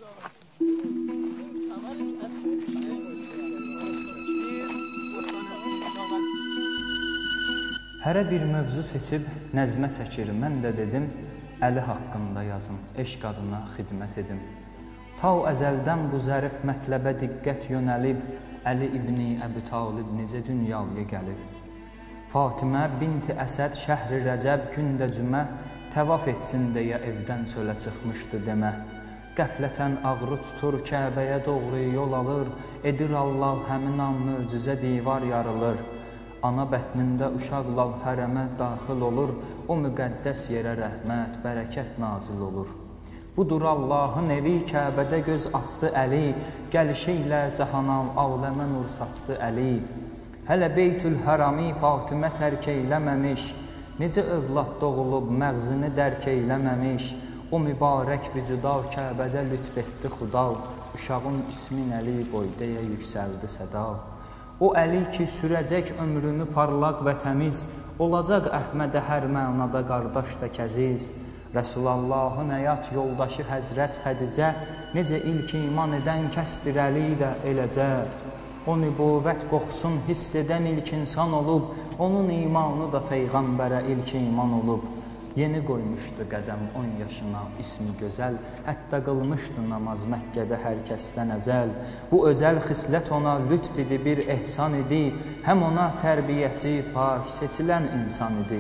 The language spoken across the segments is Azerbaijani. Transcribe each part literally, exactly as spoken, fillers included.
Hərə bir mövzu seçib nəzmə çəkir, mən də dedim, Əli haqqında yazım, eşq adına xidmət edim. Ta əzəldən bu zərif mətləbə diqqət yönəlib, Əli İbni Əbu Talib necə dünyaya gəlib. Fatimə binti Əsəd şəhri Rəcəb gündə cümə, təvaf etsin deyə evdən çölə çıxmışdı demə. Qəflətən ağrı tutur, Kəbəyə doğru yol alır, edir Allah həmin an möcüzə divar yarılır. Ana bətnində uşaqla hərəmə daxil olur, o müqəddəs yerə rəhmət, bərəkət nazil olur. Budur Allahın evi, Kəbədə göz açdı Əli, gəlişi ilə cahana aləmə nur saçdı Əli. Hələ Beytül Hərami Fatimə tərk eyləməmiş, necə övlad doğulub məğzini dərk eyləməmiş, o mübarək vücuda Kəbədə lütf etdi Xuda, uşağın ismin Əli qoy deyə yüksəldi səda. O Əli ki, sürəcək ömrünü parlaq və təmiz, olacaq Əhmədə hər mənada qardaş da kəziz. Rəsulallahın həyat yoldaşı Həzrət Xədicə, necə ilk iman edən kəsdir Əli də eləcə. O nübuvvət qoxusun hiss edən ilk insan olub, onun imanı da Peyğəmbərə ilk iman olub. Yeni qoymuşdu qədəm on yaşına, ismi gözəl, hətta qılmışdı namaz Məkkədə hər kəsdən əzəl. Bu özəl xislət ona lütf idi, bir ehsan idi, həm ona tərbiyəçi, pak, seçilən insan idi.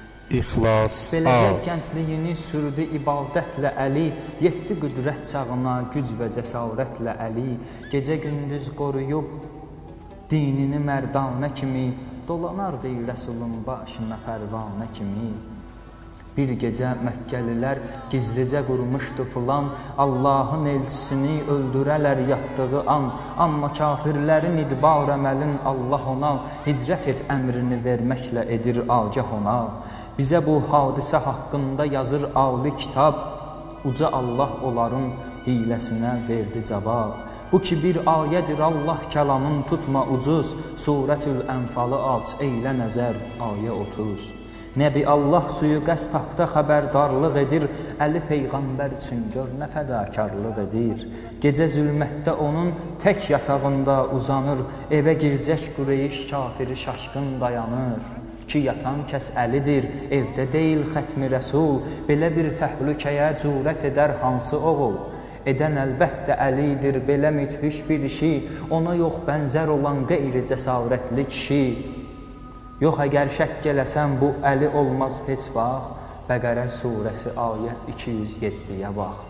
İxlas az. Beləcə gəncliyini sürdü ibadətlə Əli, yetdi qüdrət çağına, güc və cəsarətlə Əli. Gecə gündüz qoruyub dinini mərdanə kimi, dolanardı Rəsulun başına pərvanə kimi. Bir gecə Məkkəlilər gizlicə qurmuşdu plan, Allahın elçisini öldürələr yatdığı an. Amma kafirlərin idbar əməlin Allah ona, hicrət et əmrini verməklə edir agah ona. Bizə bu hadisə haqqında yazır ali kitab, uca Allah onların hiləsinə verdi cavab. Bu ki bir ayədir Allah kəlamın tutma ucuz, Surətül Ənfalı aç, eylə nəzər, ayə otuz. Nəbi Allah suyu qəst haqda xəbərdarlıq edir, Əli Peyğəmbər üçün gör nə fədakarlıq edir. Gecə zülmətdə onun tək yatağında uzanır, evə gircək Qureyş kafiri şaşqın dayanır. Ki yatan kəs Əlidir, evdə deyil xətmi Rəsul, belə bir təhlükəyə cürət edər hansı oğul? Edən əlbəttə Əlidir, belə müthiş bir işi, ona yox bənzər olan qeyri cəsarətli kişi. Yox, əgər şəkk eləsən, bu Əli olmaz heç vaxt. Bəqərə surəsi ayə iki yüz yeddiyə bax.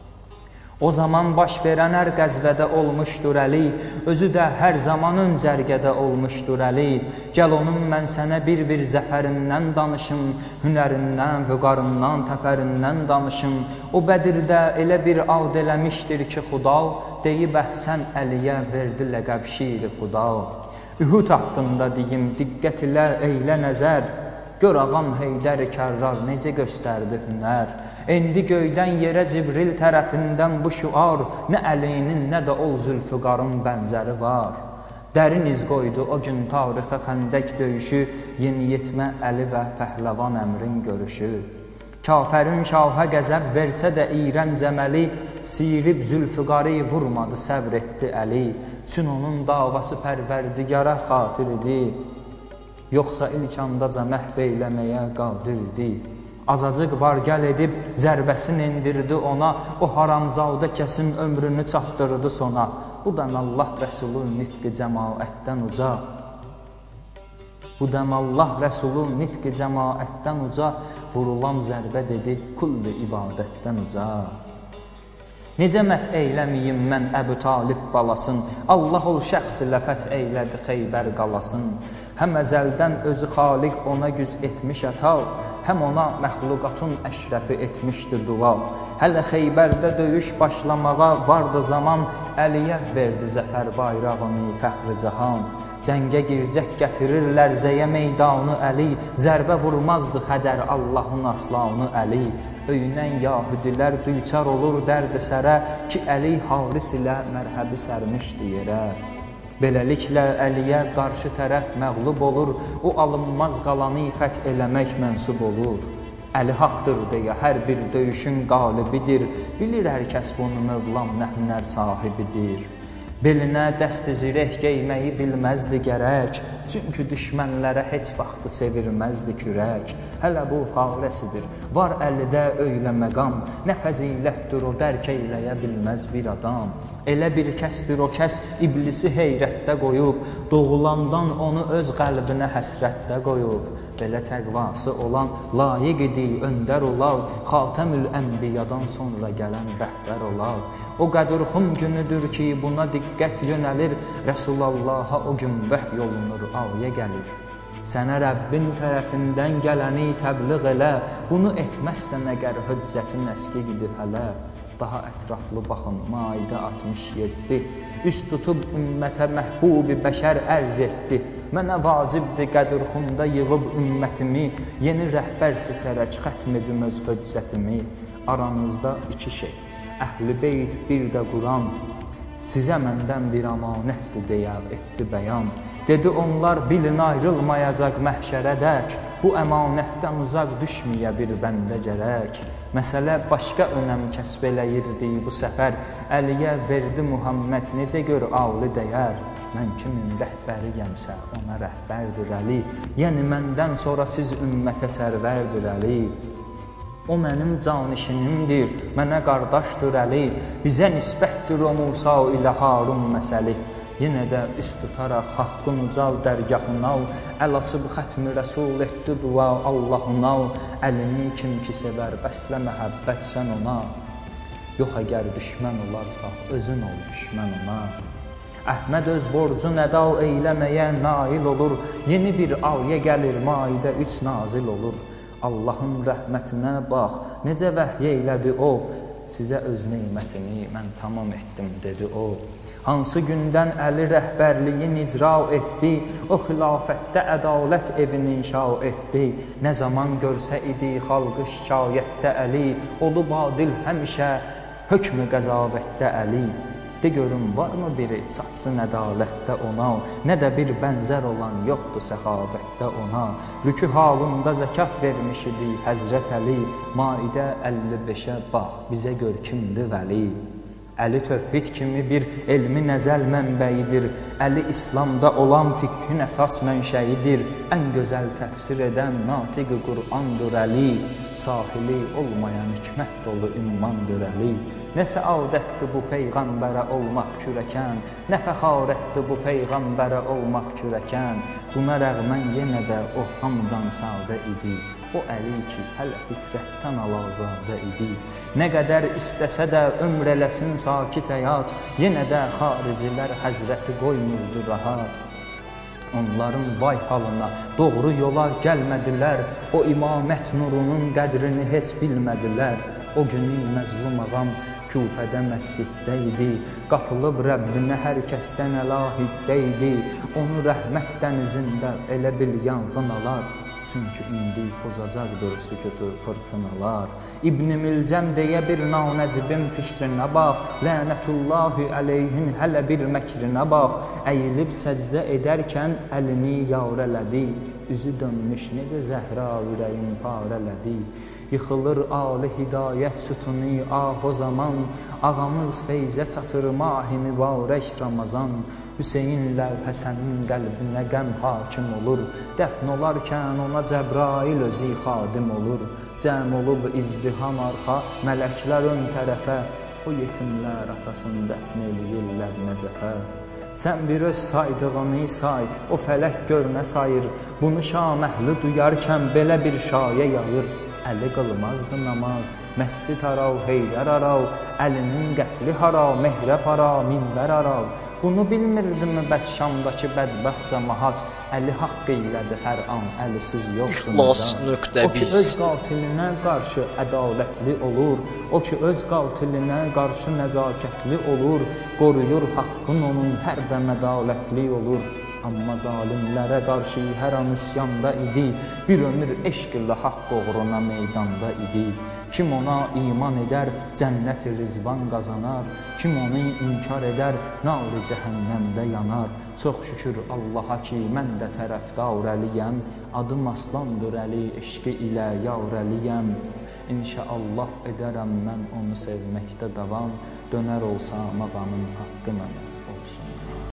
O zaman baş verən hər qəzvədə olmuşdur Əli, özü də hər zaman ön cərgədə olmuşdur Əli. Gəl onun mən sənə bir-bir zəfərindən danışım, hünərindən, vüqarından, təpərindən danışım. O Bədirdə elə bir ad eləmişdir ki, Xuda, deyib əhsən Əliyə verdi ləqəb şiri Xuda. Ühud haqqında deyim, diqqət ilə eylə nəzər, gör ağam Heydər Kərrar necə göstərdi hünər. İndi göydən yerə Cibril tərəfindən bu şüar, nə Əlinin, nə də ol Zülfüqarın bənzəri var. Dərin iz qoydu o gün tarixə xəndək döyüşü, yeniyetmə Əli və pəhləvan əmrin görüşü. Kafərin şahə qəzəb versə də iyrənc əməli, sirib Zülfüqarı vurmadı, səbr etdi Əli. Çün onun davası pərverdigara xatir idi, yoxsa ilk andaca məhv eyləməyə qadir idi. Azacıq var gəl edib zərbəsini indirdi ona, o haramzadə kəsin ömrünü çatdırdı sona. Bu dəm Allah Rəsulun nitqi cəmaətdən uca, bu dəm Allah Rəsulun nitqi cəmaətdən uca, vurulan zərbə dedi, kulli ibadətdən uca. Necə mət eyləmiyim mən Əbu Talib balasın, Allah ol şəxsi ləfət eylədi Xeybər qalasın. Həm əzəldən özü xaliq ona güc etmiş əta, həm ona məxluqatın əşrəfi etmişdir dua. Hələ Xeybərdə döyüş başlamağa vardı zaman, Əliyə verdi zəfər bayrağını fəxri cahan. Cəngə gircək gətirir lərzəyə meydanı Əli, zərbə vurmazdı hədər Allahın aslanı Əli. Öyünən yahudilər düçar olur dərd-i sərə, ki Əli haris ilə mərhəbi sərmişdi yerə. Beləliklə Əliyə qarşı tərəf məğlub olur, o alınmaz qalanı fəth eləmək mənsub olur. Əli haqdır deyə hər bir döyüşün qalibidir. Bilir hər kəs bunu Mövlam nə hünər sahibidir. Belinə dəst-i zireh geyməyi bilməzdi gərək, çünki düşmənlərə heç vaxtı çevirməzdi kürək. Hələ bu haləsidir, var əlidə öylə məqam, nə fəzilətdir o dərk eyləyə bilməz bir adam. Elə bir kəsdir o kəs iblisi heyrətdə qoyub, doğulandan onu öz qəlbinə həsrətdə qoyub. Belə təqvası olan layiq idi öndər olav, Xatəmül Ənbiyadan sonra gələn rəhbər olav. O qədər xum günüdür ki, buna diqqət yönəlir, Rəsulallaha o gün vəhy olunur, ayə gəlir. Sənə Rəbbin tərəfindən gələni təbliğ elə, bunu etməzsən əgər hüccətin əskiqidir hələ. Daha ətraflı baxın, Maidə altmış yeddi. Üst tutub ümmətə məhbubi bəşər ərz etdi. Mənə vacibdir qədirxunda yığıb ümmətimi, yeni rəhbər seçərək xətm edim öz hüccətimi. Aranızda iki şey, Əhl-i Beyt bir də Quran, sizə məndən bir əmanətdir deyə etdi bəyan. Dedi onlar bilin ayrılmayacaq məhşərədək, bu əmanətdən uzaq düşməyə bir bəndə gərək. Məsələ başqa önəm kəsb eləyirdi bu səfər, Əliyə verdi Muhammed necə gör ağlı dəyər. Mən kimin rəhbəriyəmsə ona rəhbərdir Əli, yəni məndən sonra siz ümmətə sərvərdir Əli. O mənim canişinimdir, mənə qardaşdır Əli, bizə nisbətdir o Musa ilə Harun məsəli. Yenə də üst tutaraq haqqın ucal dərgahına, əl açıb xətmi rəsul etdi dua Allahına. Əlini kim ki sevər, bəslə məhəbbət sən ona. Yox əgər düşmən olarsa, özün ol düşmən ona. Əhməd öz borcun əda eyləməyə nail olur, yeni bir ayə gəlir, Maidə üç nazil olur. Allahın rəhmətinə bax, necə vəhy eylədi o, sizə öz neymətini mən tamam etdim dedi o. Hansı gündən Əli rəhbərliyin icra etdi, o xilafətdə ədalət evini inşa etdi. Nə zaman görsə idi xalqı şikayətdə Əli, olub adil həmişə hökmü qəzavətdə Əli. De görüm varmı biri çatsın ədalətdə ona, nə də bir bənzər olan yoxdur səxavətdə ona. Rükü halında zəkat vermiş idi Həzrət Əli, Maidə əlli beşə bax, bizə gör kimdir vəli. Əli tövhid kimi bir elmi nəzəl mənbəyidir, Əli İslamda olan fikrin əsas mənşəyidir. Ən gözəl təfsir edən natiq-i Qur'andır Əli, sahili olmayan hikmət dolu ümmandır Əli. Nə səadətdir bu peyğəmbərə olmaq kürəkən, nə fəxarətdir bu peyğəmbərə olmaq kürəkən. Buna rəğmən yenə də o hamdan sadə idi, o Əli ki hələ fitrətdən alazadə idi. Nə qədər istəsə də ömr eləsin sakit həyat, yenə də xaricilər həzrəti qoymurdu rahat. Onların vay halına doğru yola gəlmədilər, o imamət nurunun qədrini heç bilmədilər. O günü məzlum ağam Küfədə məsciddə idi, qapılıb Rəbbinə hər kəsdən əlahiddə idi. Onu rəhmət dənizində elə bil yanğın alar, çünki indi pozacaqdır sükutu fırtınalar. İbn-i Mülcəm deyə bir nanəcibin fikrinə bax, lənətullahi əleyhin hələ bir məkrinə bax. Əyilib səcdə edərkən əlini yar elədi, üzü dönmüş necə zəhra ürəyin parələdi. Yıxılır ali hidayət sütunu ah o zaman, ağamız feyzə çatır mahi mübarək Ramazan. Hüseynlə Həsənin qəlbinə qəm hakim olur, dəfn olarkən ona Cəbrail özü xadim olur. Cəm olub izdiham arxa, mələklər ön tərəfə, o yetimlər atasını dəfn eləyirlər Nəcəfə. Sən bir öz saydığını say, o fələk gör nə sayır, bunu şam əhli duyarkən belə bir şayə yayır. Əli qılmazdı namaz, məscid harav, Heydər harav, Əlinin qətli harav, Mehrəb harav, minbər harav. Bunu bilmirdimi bəs Şamdakı bədbəxt cəmahat, Əli haqq eylədi hər an, əlisiz yoxdur nida. O ki öz qatilinə qarşı ədalətli olur, o ki öz qatilinə qarşı nəzakətli olur, qoruyur haqqın onun hər dəm ədalətli olur. Amma zalimlərə qarşı hər an üsyanda idi, bir ömür eşq ilə haqq uğruna meydanda idi. Kim ona iman edər, cənnət-i rizvan qazanar. Kim onu inkar edər, nar-ı cəhənnəmdə yanar. Çox şükür Allaha ki, mən də tərəfdar Əliyəm. Adım Aslandır Əli, eşqi ilə yar Əliyəm. İnşaallah edərəm mən onu sevməkdə davam. Dönər olsam ağamın haqqı mənə olsun.